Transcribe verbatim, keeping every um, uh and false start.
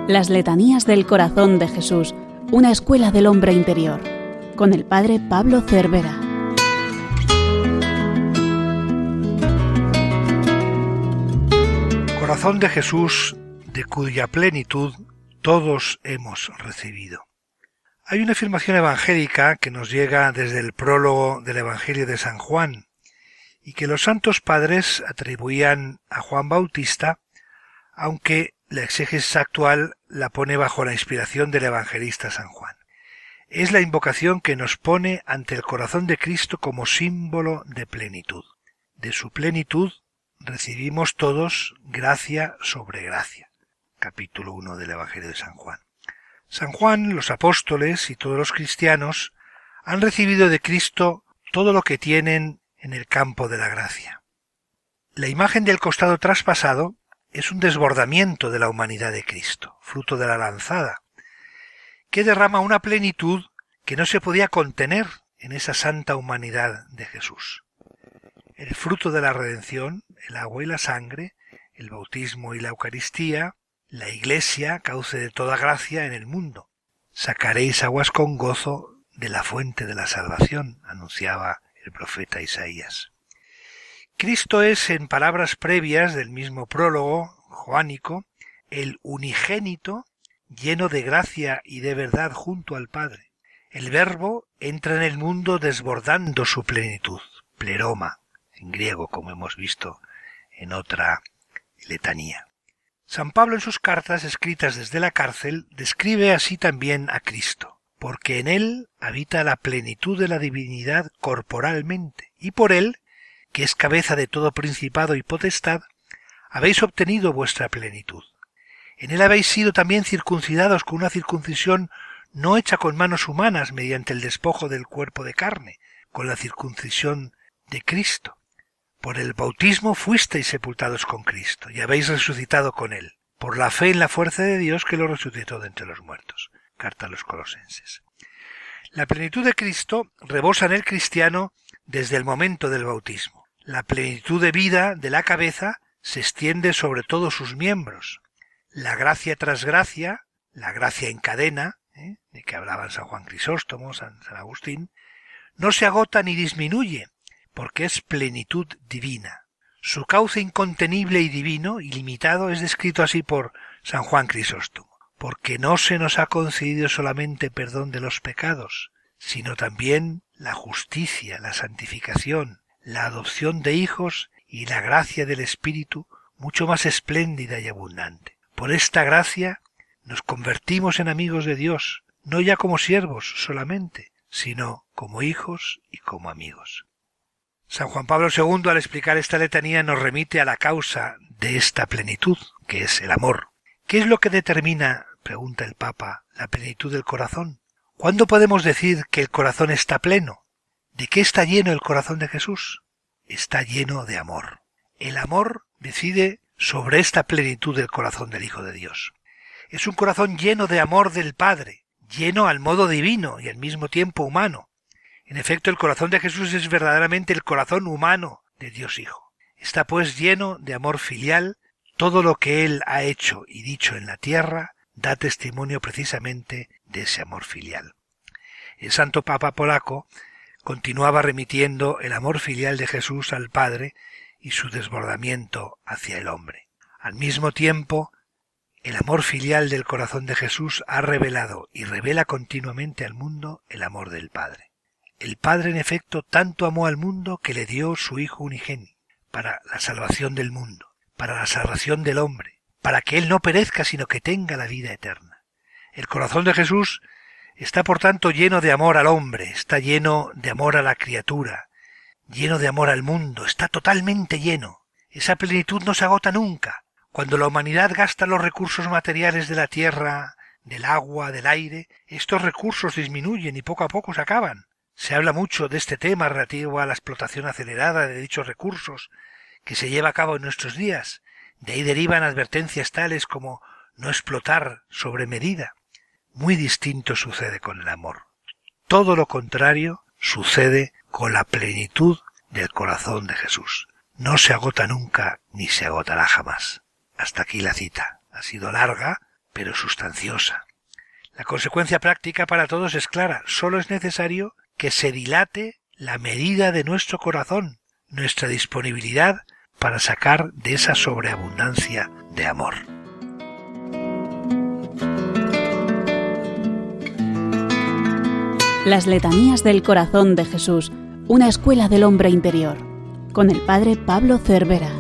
Las letanías del corazón de Jesús, una escuela del hombre interior, con el padre Pablo Cervera. Corazón de Jesús, de cuya plenitud todos hemos recibido. Hay una afirmación evangélica que nos llega desde el prólogo del Evangelio de San Juan y que los santos padres atribuían a Juan Bautista, aunque la exégesis actual la pone bajo la inspiración del evangelista San Juan. Es la invocación que nos pone ante el corazón de Cristo como símbolo de plenitud. De su plenitud recibimos todos gracia sobre gracia. Capítulo uno del Evangelio de San Juan. San Juan, los apóstoles y todos los cristianos han recibido de Cristo todo lo que tienen en el campo de la gracia. La imagen del costado traspasado es un desbordamiento de la humanidad de Cristo, fruto de la lanzada, que derrama una plenitud que no se podía contener en esa santa humanidad de Jesús. El fruto de la redención, el agua y la sangre, el bautismo y la Eucaristía, la Iglesia, cauce de toda gracia en el mundo. Sacaréis aguas con gozo de la fuente de la salvación, anunciaba el profeta Isaías. Cristo es, en palabras previas del mismo prólogo joánico, el unigénito lleno de gracia y de verdad junto al Padre. El Verbo entra en el mundo desbordando su plenitud, pleroma, en griego, como hemos visto en otra letanía. San Pablo en sus cartas escritas desde la cárcel describe así también a Cristo, porque en él habita la plenitud de la divinidad corporalmente, y por él, que es cabeza de todo principado y potestad, habéis obtenido vuestra plenitud. En él habéis sido también circuncidados con una circuncisión no hecha con manos humanas mediante el despojo del cuerpo de carne, con la circuncisión de Cristo. Por el bautismo fuisteis sepultados con Cristo y habéis resucitado con él, por la fe en la fuerza de Dios que lo resucitó de entre los muertos. Carta a los Colosenses. La plenitud de Cristo rebosa en el cristiano desde el momento del bautismo. La plenitud de vida de la cabeza se extiende sobre todos sus miembros. La gracia tras gracia, la gracia en cadena, ¿eh? de que hablaban San Juan Crisóstomo, San, San Agustín, no se agota ni disminuye, porque es plenitud divina. Su cauce incontenible y divino, ilimitado, es descrito así por San Juan Crisóstomo, porque no se nos ha concedido solamente perdón de los pecados, sino también la justicia, la santificación, la adopción de hijos y la gracia del Espíritu mucho más espléndida y abundante. Por esta gracia nos convertimos en amigos de Dios, no ya como siervos solamente, sino como hijos y como amigos. San Juan Pablo segundo, al explicar esta letanía, nos remite a la causa de esta plenitud, que es el amor. ¿Qué es lo que determina, pregunta el Papa, la plenitud del corazón? ¿Cuándo podemos decir que el corazón está pleno? ¿De qué está lleno el corazón de Jesús? Está lleno de amor. El amor decide sobre esta plenitud del corazón del Hijo de Dios. Es un corazón lleno de amor del Padre, lleno al modo divino y al mismo tiempo humano. En efecto, el corazón de Jesús es verdaderamente el corazón humano de Dios Hijo. Está pues lleno de amor filial. Todo lo que Él ha hecho y dicho en la tierra da testimonio precisamente de ese amor filial. El Santo Papa polaco continuaba remitiendo el amor filial de Jesús al Padre y su desbordamiento hacia el hombre. Al mismo tiempo, el amor filial del corazón de Jesús ha revelado y revela continuamente al mundo el amor del Padre. El Padre, en efecto, tanto amó al mundo que le dio su Hijo unigénito, para la salvación del mundo, para la salvación del hombre, para que él no perezca, sino que tenga la vida eterna. El corazón de Jesús está, por tanto, lleno de amor al hombre, está lleno de amor a la criatura, lleno de amor al mundo, está totalmente lleno. Esa plenitud no se agota nunca. Cuando la humanidad gasta los recursos materiales de la tierra, del agua, del aire, estos recursos disminuyen y poco a poco se acaban. Se habla mucho de este tema relativo a la explotación acelerada de dichos recursos que se lleva a cabo en nuestros días. De ahí derivan advertencias tales como no explotar sobre medida. Muy distinto sucede con el amor. Todo lo contrario sucede con la plenitud del corazón de Jesús. No se agota nunca ni se agotará jamás. Hasta aquí la cita. Ha sido larga, pero sustanciosa. La consecuencia práctica para todos es clara. Solo es necesario que se dilate la medida de nuestro corazón, nuestra disponibilidad para sacar de esa sobreabundancia de amor. Las letanías del corazón de Jesús, una escuela del hombre interior, con el padre Pablo Cervera.